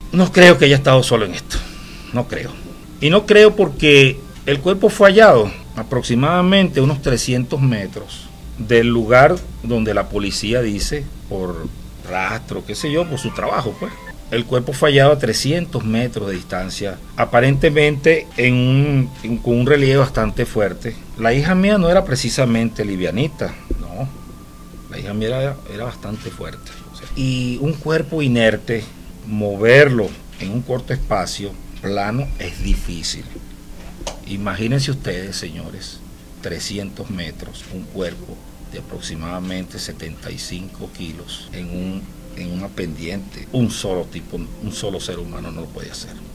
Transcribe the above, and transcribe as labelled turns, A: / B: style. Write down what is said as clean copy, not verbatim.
A: No creo que haya estado solo en esto, no creo. Y no creo porque el cuerpo fue hallado aproximadamente unos 300 metros del lugar donde la policía dice, por rastro, qué sé yo, por su trabajo, pues. El cuerpo fue hallado a 300 metros de distancia, aparentemente con un relieve bastante fuerte. La hija mía no era precisamente livianita, no. La hija mía era bastante fuerte. O sea, y un cuerpo inerte, moverlo en un corto espacio plano es difícil. Imagínense ustedes, señores, 300 metros, un cuerpo de aproximadamente 75 kilos en una pendiente. Un solo ser humano no lo puede hacer.